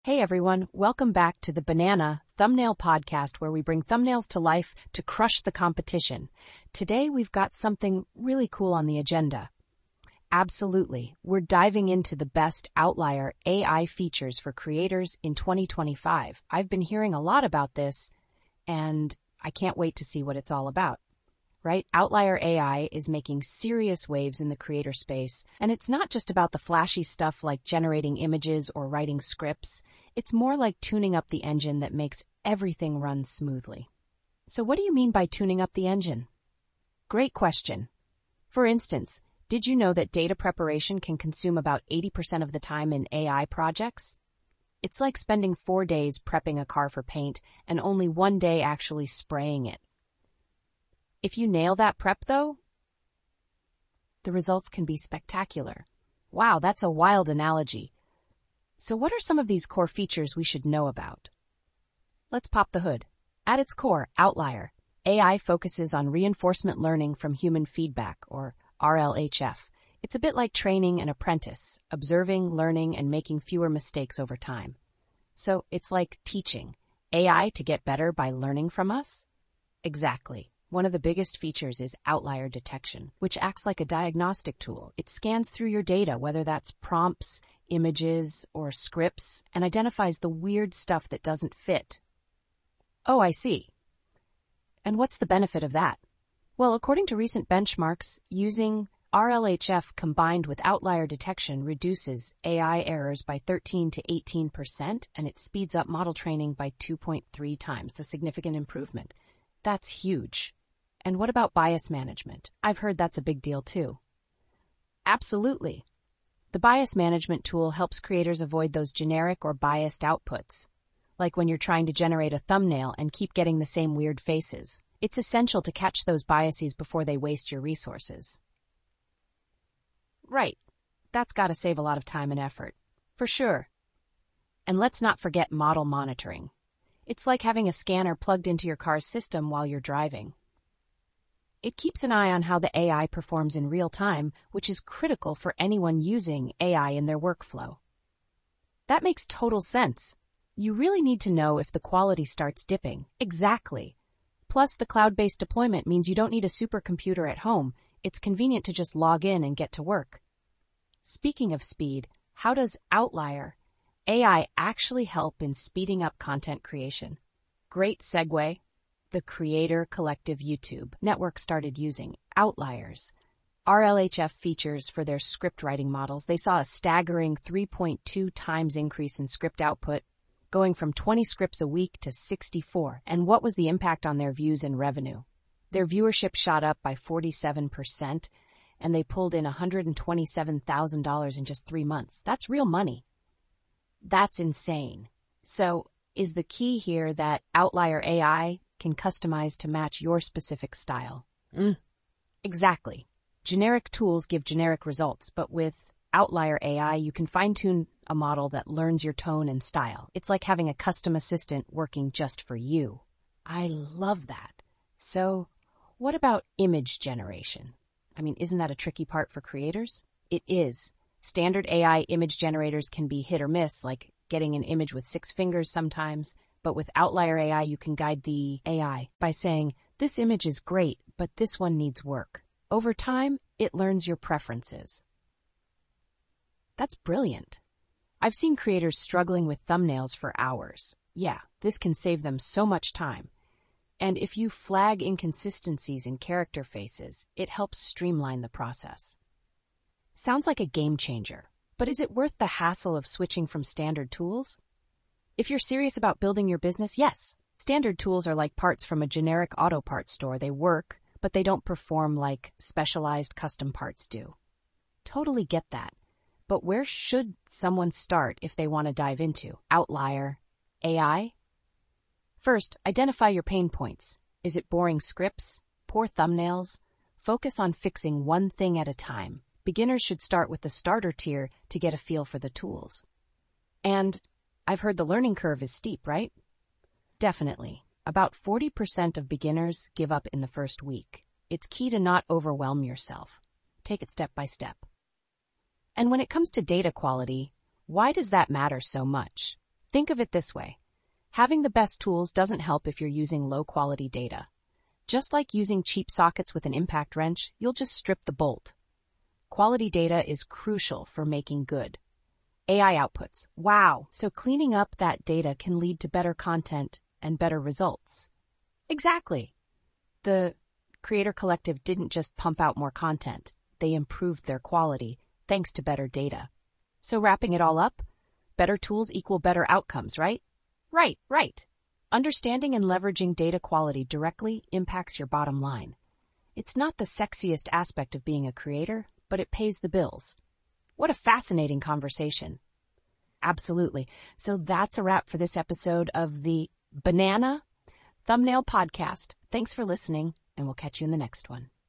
Hey everyone, welcome back to the Banana Thumbnail Podcast, where we bring thumbnails to life to crush the competition. Today we've got something really cool on the agenda. Absolutely, we're diving into the best Outlier AI features for creators in 2025. I've been hearing a lot about this, and I can't wait to see what it's all about. Right? Outlier AI is making serious waves in the creator space, and it's not just about the flashy stuff like generating images or writing scripts. It's more like tuning up the engine that makes everything run smoothly. So what do you mean by tuning up the engine? Great question. For instance, did you know that data preparation can consume about 80% of the time in AI projects? It's like spending 4 days prepping a car for paint and only 1 day actually spraying it. If you nail that prep, though, the results can be spectacular. Wow, that's a wild analogy. So what are some of these core features we should know about? Let's pop the hood. At its core, Outlier AI focuses on reinforcement learning from human feedback, or RLHF. It's a bit like training an apprentice, observing, learning, and making fewer mistakes over time. So it's like teaching AI to get better by learning from us? Exactly. One of the biggest features is outlier detection, which acts like a diagnostic tool. It scans through your data, whether that's prompts, images, or scripts, and identifies the weird stuff that doesn't fit. Oh, I see. And what's the benefit of that? Well, according to recent benchmarks, using RLHF combined with outlier detection reduces AI errors by 13 to 18%, and it speeds up model training by 2.3 times, a significant improvement. That's huge. And what about bias management? I've heard that's a big deal too. Absolutely. The bias management tool helps creators avoid those generic or biased outputs, like when you're trying to generate a thumbnail and keep getting the same weird faces. It's essential to catch those biases before they waste your resources. Right. That's got to save a lot of time and effort. For sure. And let's not forget model monitoring. It's like having a scanner plugged into your car's system while you're driving. It keeps an eye on how the AI performs in real time, which is critical for anyone using AI in their workflow. That makes total sense. You really need to know if the quality starts dipping. Exactly. Plus, the cloud-based deployment means you don't need a supercomputer at home. It's convenient to just log in and get to work. Speaking of speed, how does Outlier AI actually help in speeding up content creation? Great segue. The Creator Collective YouTube network started using Outlier's RLHF features for their script writing models. They saw a staggering 3.2 times increase in script output, going from 20 scripts a week to 64. And what was the impact on their views and revenue? Their viewership shot up by 47%, and they pulled in $127,000 in just 3 months. That's real money. That's insane. So, is the key here that Outlier AI can customize to match your specific style? Exactly. Generic tools give generic results, but with Outlier AI, you can fine-tune a model that learns your tone and style. It's like having a custom assistant working just for you. I love that. So, what about image generation? I mean, isn't that a tricky part for creators? It is. Standard AI image generators can be hit or miss, like getting an image with 6 fingers sometimes, but with Outlier AI, you can guide the AI by saying, this image is great, but this one needs work. Over time, it learns your preferences. That's brilliant. I've seen creators struggling with thumbnails for hours. Yeah, this can save them so much time. And if you flag inconsistencies in character faces, it helps streamline the process. Sounds like a game changer, but is it worth the hassle of switching from standard tools? If you're serious about building your business, yes. Standard tools are like parts from a generic auto parts store. They work, but they don't perform like specialized custom parts do. Totally get that. But where should someone start if they want to dive into Outlier AI? First, identify your pain points. Is it boring scripts? Poor thumbnails? Focus on fixing one thing at a time. Beginners should start with the starter tier to get a feel for the tools. And I've heard the learning curve is steep, right? Definitely. About 40% of beginners give up in the first week. It's key to not overwhelm yourself. Take it step by step. And when it comes to data quality, why does that matter so much? Think of it this way. Having the best tools doesn't help if you're using low-quality data. Just like using cheap sockets with an impact wrench, you'll just strip the bolt. Quality data is crucial for making good AI outputs. Wow! So cleaning up that data can lead to better content and better results. Exactly. The Creator Collective didn't just pump out more content. They improved their quality thanks to better data. So wrapping it all up, better tools equal better outcomes, right? Right. Understanding and leveraging data quality directly impacts your bottom line. It's not the sexiest aspect of being a creator, but it pays the bills. What a fascinating conversation. Absolutely. So that's a wrap for this episode of the Banana Thumbnail Podcast. Thanks for listening, and we'll catch you in the next one.